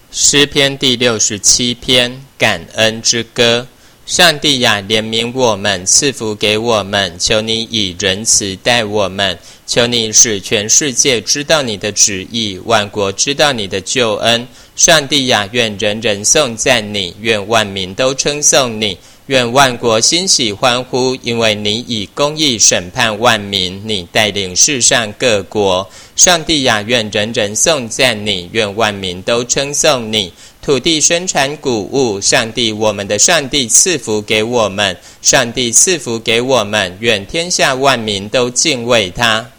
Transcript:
诗篇第67篇，感恩之歌。上帝呀，怜悯我们，赐福给我们，求你以仁慈待我们，求你使全世界知道你的旨意，万国知道你的救恩。上帝呀，愿人人颂赞你，愿万民都称颂你，愿万国欣喜欢呼，因为你以公义审判万民，你带领世上各国。上帝呀，愿人人颂赞你，愿万民都称颂你。土地生产谷物，上帝我们的上帝赐福给我们，上帝赐福给我们，愿天下万民都敬畏他。